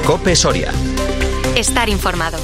COPE Soria. Estar informado.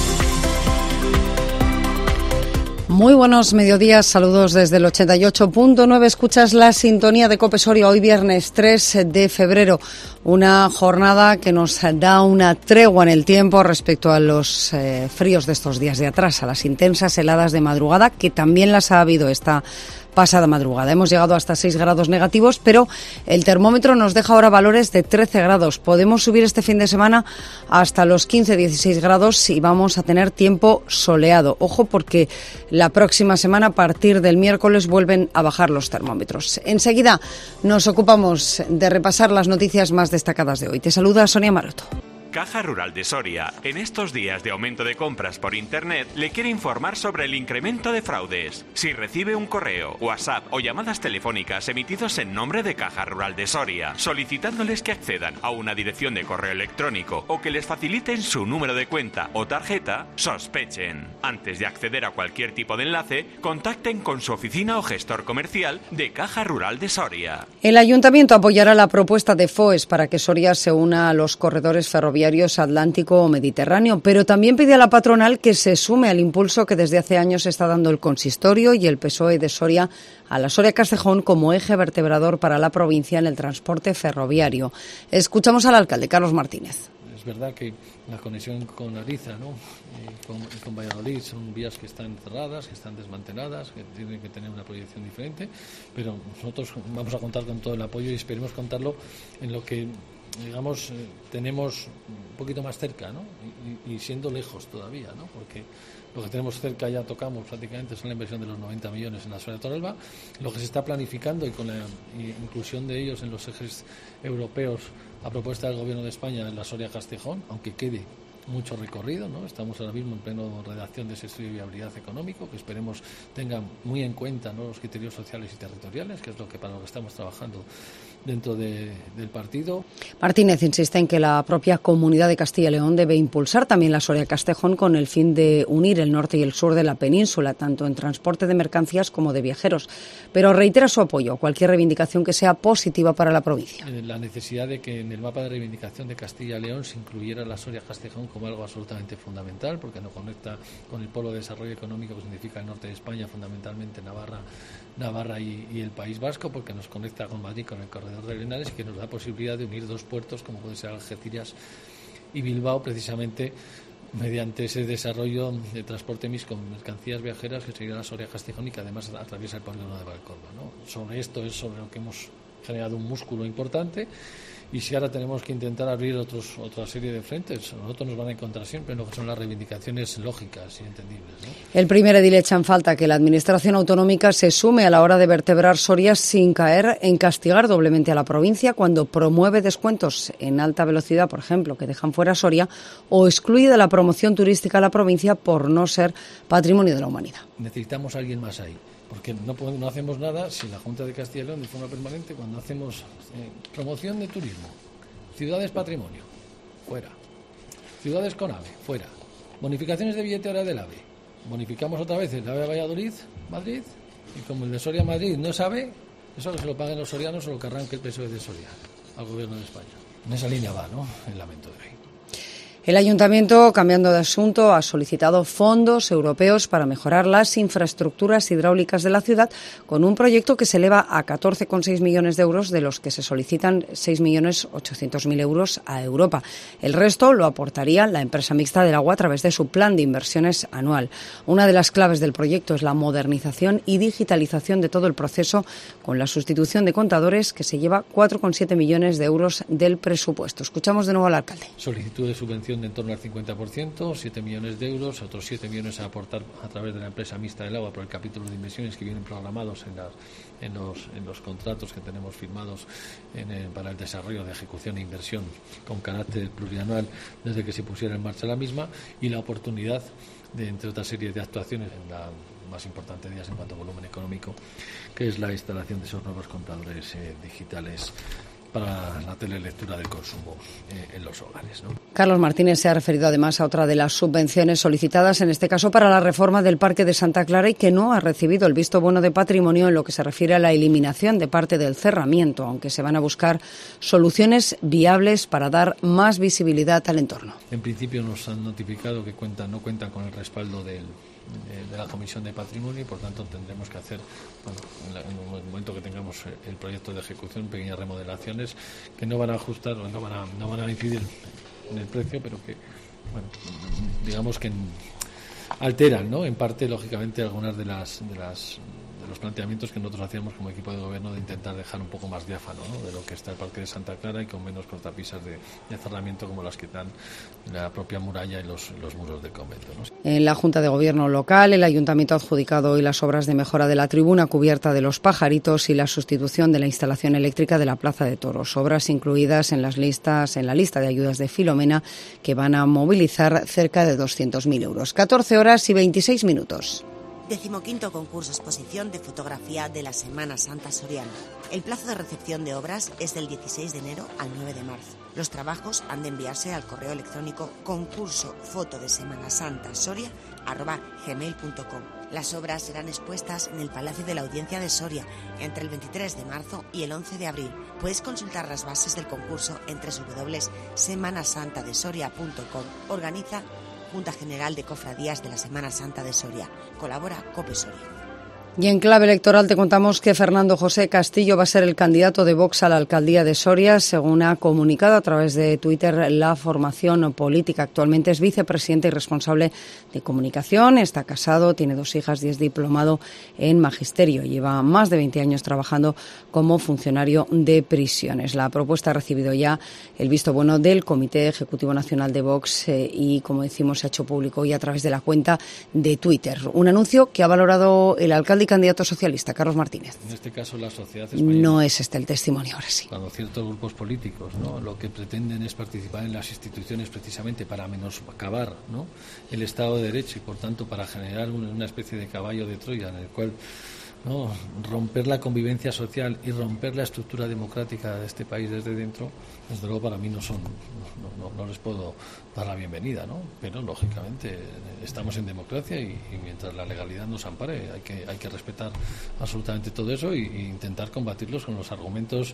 Muy buenos mediodías, saludos desde el 88.9, escuchas la sintonía de COPE Soria, hoy viernes 3 de febrero, una jornada que nos da una tregua en el tiempo respecto a los fríos de estos días de atrás, a las intensas heladas de madrugada, que también las ha habido esta pasada madrugada. Hemos llegado hasta 6 grados negativos, pero el termómetro nos deja ahora valores de 13 grados. Podemos subir este fin de semana hasta los 15-16 grados y vamos a tener tiempo soleado. Ojo, porque la próxima semana, a partir del miércoles, vuelven a bajar los termómetros. Enseguida nos ocupamos de repasar las noticias más destacadas de hoy. Te saluda Sonia Maroto. Caja Rural de Soria, en estos días de aumento de compras por Internet, le quiere informar sobre el incremento de fraudes. Si recibe un correo, WhatsApp o llamadas telefónicas emitidos en nombre de Caja Rural de Soria, solicitándoles que accedan a una dirección de correo electrónico o que les faciliten su número de cuenta o tarjeta, sospechen. Antes de acceder a cualquier tipo de enlace, contacten con su oficina o gestor comercial de Caja Rural de Soria. El Ayuntamiento apoyará la propuesta de FOES para que Soria se una a los corredores ferroviarios Atlántico o Mediterráneo, pero también pide a la patronal que se sume al impulso que desde hace años está dando el Consistorio y el PSOE de Soria a la Soria-Castejón como eje vertebrador para la provincia en el transporte ferroviario. Escuchamos al alcalde, Carlos Martínez. Es verdad que la conexión con Ariza, ¿no? con Valladolid son vías que están cerradas, que están desmanteladas, que tienen que tener una proyección diferente, pero nosotros vamos a contar con todo el apoyo y esperemos contarlo en lo que digamos tenemos un poquito más cerca, ¿no? Y siendo lejos todavía, ¿no? Porque lo que tenemos cerca ya tocamos prácticamente son la inversión de los 90 millones en la Soria Torralba, lo que se está planificando y con la inclusión de ellos en los ejes europeos a propuesta del Gobierno de España en la Soria Castejón, aunque quede mucho recorrido, ¿no? Estamos ahora mismo en pleno redacción de ese estudio de viabilidad económico que esperemos tenga muy en cuenta, ¿no?, los criterios sociales y territoriales, que es para lo que estamos trabajando dentro del partido. Martínez insiste en que la propia Comunidad de Castilla y León debe impulsar también la Soria Castejón con el fin de unir el norte y el sur de la península, tanto en transporte de mercancías como de viajeros, pero reitera su apoyo a cualquier reivindicación que sea positiva para la provincia. La necesidad de que en el mapa de reivindicación de Castilla y León se incluyera la Soria Castejón como algo absolutamente fundamental, porque nos conecta con el polo de desarrollo económico que significa el norte de España, fundamentalmente Navarra y el País Vasco, porque nos conecta con Madrid, con el corredor de Arenales, y que nos da posibilidad de unir dos puertos como puede ser Algeciras y Bilbao, precisamente mediante ese desarrollo de transporte mix con mercancías viajeras que sería la Soria Castejón y que además atraviesa el polígono de Valcorba, ¿no? Sobre esto es sobre lo que hemos generado un músculo importante. Y si ahora tenemos que intentar abrir otra serie de frentes, nosotros nos van a encontrar siempre en lo que son las reivindicaciones lógicas y entendibles, ¿no? El primer edil echa en falta que la Administración autonómica se sume a la hora de vertebrar Soria sin caer en castigar doblemente a la provincia cuando promueve descuentos en alta velocidad, por ejemplo, que dejan fuera Soria, o excluye de la promoción turística a la provincia por no ser patrimonio de la humanidad. Necesitamos a alguien más ahí. Porque no hacemos nada si la Junta de Castilla y León, de forma permanente, cuando hacemos promoción de turismo, ciudades patrimonio, fuera, ciudades con AVE, fuera, bonificaciones de billete hora del AVE, bonificamos otra vez el AVE a Valladolid, Madrid, y como el de Soria Madrid no sabe, eso que se lo paguen los sorianos o lo que arranque el PSOE de Soria al Gobierno de España. En esa línea va, ¿no?, el lamento de hoy. El Ayuntamiento, cambiando de asunto, ha solicitado fondos europeos para mejorar las infraestructuras hidráulicas de la ciudad con un proyecto que se eleva a 14,6 millones de euros, de los que se solicitan 6.800.000 euros a Europa. El resto lo aportaría la empresa mixta del agua a través de su plan de inversiones anual. Una de las claves del proyecto es la modernización y digitalización de todo el proceso, con la sustitución de contadores, que se lleva 4,7 millones de euros del presupuesto. Escuchamos de nuevo al alcalde. Solicitud de subvención de en torno al 50%, 7 millones de euros, otros 7 millones a aportar a través de la empresa mixta del agua por el capítulo de inversiones que vienen programados en los contratos que tenemos firmados para el desarrollo de ejecución e inversión con carácter plurianual desde que se pusiera en marcha la misma, y la oportunidad de, entre otras series de actuaciones, en la más importante de ellas en cuanto a volumen económico, que es la instalación de esos nuevos contadores digitales para la telelectura del consumo en los hogares, ¿no? Carlos Martínez se ha referido además a otra de las subvenciones solicitadas, en este caso para la reforma del Parque de Santa Clara, y que no ha recibido el visto bueno de patrimonio en lo que se refiere a la eliminación de parte del cerramiento, aunque se van a buscar soluciones viables para dar más visibilidad al entorno. En principio nos han notificado que no cuentan con el respaldo de la Comisión de Patrimonio y por tanto tendremos que hacer, en el momento que tengamos el proyecto de ejecución, pequeñas remodelaciones que no van a ajustar o no van a incidir en el precio, pero que, bueno, digamos que alteran, ¿no?, en parte, lógicamente, algunas de los planteamientos que nosotros hacíamos como equipo de gobierno, de intentar dejar un poco más diáfano, ¿no?, de lo que está el Parque de Santa Clara y con menos cortapisas de cerramiento como las que dan la propia muralla y los muros del convento, ¿no? En la Junta de Gobierno local, el Ayuntamiento ha adjudicado hoy las obras de mejora de la tribuna cubierta de los Pajaritos y la sustitución de la instalación eléctrica de la Plaza de Toros, obras incluidas en la lista de ayudas de Filomena, que van a movilizar cerca de 200.000 euros. 14:26. 15º concurso exposición de fotografía de la Semana Santa soriana. El plazo de recepción de obras es del 16 de enero al 9 de marzo. Los trabajos han de enviarse al correo electrónico concursofotodesemanasantasoria@gmail.com. Las obras serán expuestas en el Palacio de la Audiencia de Soria entre el 23 de marzo y el 11 de abril. Puedes consultar las bases del concurso en www.semanasantadesoria.com. Organiza Junta General de Cofradías de la Semana Santa de Soria. Colabora COPE Soria. Y en clave electoral te contamos que Fernando José Castillo va a ser el candidato de Vox a la alcaldía de Soria, según ha comunicado a través de Twitter la formación política. Actualmente es vicepresidente y responsable de comunicación, está casado, tiene 2 hijas y es diplomado en magisterio. Lleva más de 20 años trabajando como funcionario de prisiones. La propuesta ha recibido ya el visto bueno del Comité Ejecutivo Nacional de Vox y, como decimos, se ha hecho público hoy a través de la cuenta de Twitter. Un anuncio que ha valorado el alcalde y candidato socialista, Carlos Martínez. En este caso, la sociedad española. No es este el testimonio, ahora sí. Cuando ciertos grupos políticos, ¿no?, lo que pretenden es participar en las instituciones precisamente para menoscabar, ¿no?, el Estado de Derecho y, por tanto, para generar una especie de caballo de Troya en el cual, ¿no?, romper la convivencia social y romper la estructura democrática de este país desde dentro, desde luego para mí no les puedo dar la bienvenida, ¿no? Pero lógicamente estamos en democracia y mientras la legalidad nos ampare hay que respetar absolutamente todo eso e intentar combatirlos con los argumentos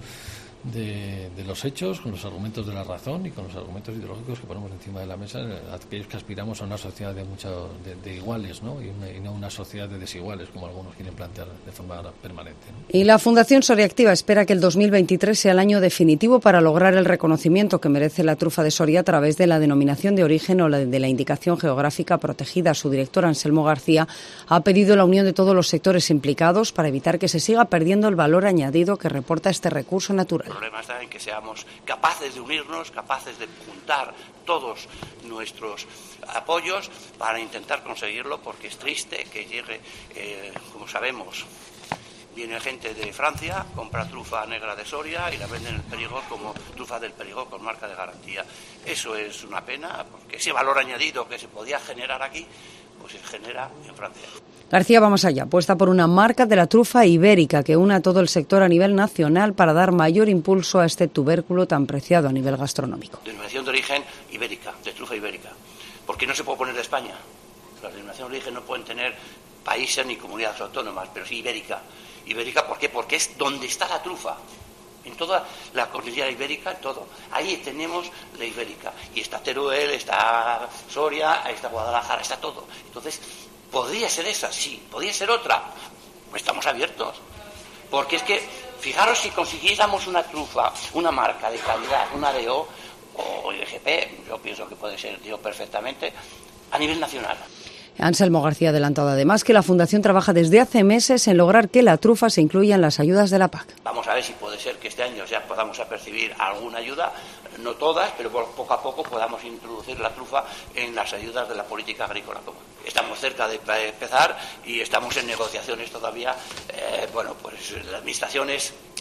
de los hechos, con los argumentos de la razón y con los argumentos ideológicos que ponemos encima de la mesa, aquellos que aspiramos a una sociedad de iguales, ¿no?, y no una sociedad de desiguales, como algunos quieren plantear de forma permanente, ¿no? Y la Fundación Soria Activa espera que el 2023 sea el año definitivo para lograr el reconocimiento que merece la trufa de Soria a través de la denominación de origen o de la indicación geográfica protegida. Su director, Anselmo García, ha pedido la unión de todos los sectores implicados para evitar que se siga perdiendo el valor añadido que reporta este recurso natural. El problema está en que seamos capaces de unirnos, capaces de juntar todos nuestros apoyos para intentar conseguirlo, porque es triste que llegue, como sabemos, viene gente de Francia, compra trufa negra de Soria y la venden en el Perigord como trufa del Perigord con marca de garantía. Eso es una pena, porque ese valor añadido que se podía generar aquí, pues se genera en Francia. García va más allá, apuesta por una marca de la trufa ibérica que una a todo el sector a nivel nacional para dar mayor impulso a este tubérculo tan preciado a nivel gastronómico. Denominación de origen ibérica, de trufa ibérica. ¿Por qué no se puede poner de España? Las denominaciones de origen no pueden tener países ni comunidades autónomas, pero sí ibérica. Ibérica, ¿por qué? Porque es donde está la trufa. En toda la cordillera ibérica, en todo. Ahí tenemos la ibérica. Y está Teruel, está Soria, está Guadalajara, está todo. Entonces, ¿podría ser esa? Sí. ¿Podría ser otra? Pues estamos abiertos. Porque es que, fijaros, si consiguiéramos una trufa, una marca de calidad, una DO o IGP, yo pienso que puede ser DO perfectamente, a nivel nacional. Anselmo García ha adelantado además que la Fundación trabaja desde hace meses en lograr que la trufa se incluya en las ayudas de la PAC. Vamos a ver si puede ser que este año ya podamos percibir alguna ayuda, no todas, pero poco a poco podamos introducir la trufa en las ayudas de la política agrícola común. Estamos cerca de empezar y estamos en negociaciones todavía. Bueno, pues la administración es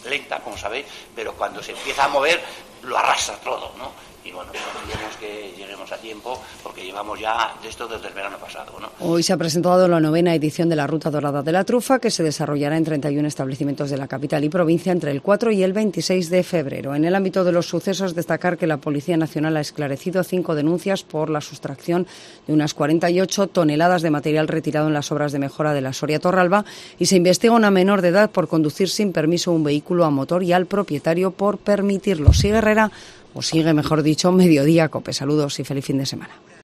lenta, como sabéis, pero cuando se empieza a mover lo arrasa todo, ¿no? Y bueno, esperemos que lleguemos a tiempo, porque llevamos ya de esto desde el verano pasado, ¿no? Hoy se ha presentado la 9ª edición de la Ruta Dorada de la Trufa, que se desarrollará en 31 establecimientos de la capital y provincia entre el 4 y el 26 de febrero. En el ámbito de los sucesos, destacar que la Policía Nacional ha esclarecido 5 denuncias por la sustracción de unas 48 toneladas de material retirado en las obras de mejora de la Soria-Torralba, y se investiga a una menor de edad por conducir sin permiso un vehículo a motor y al propietario por permitirlo. Sigue Herrera, o sigue, mejor dicho, Mediodía Cope. Saludos y feliz fin de semana.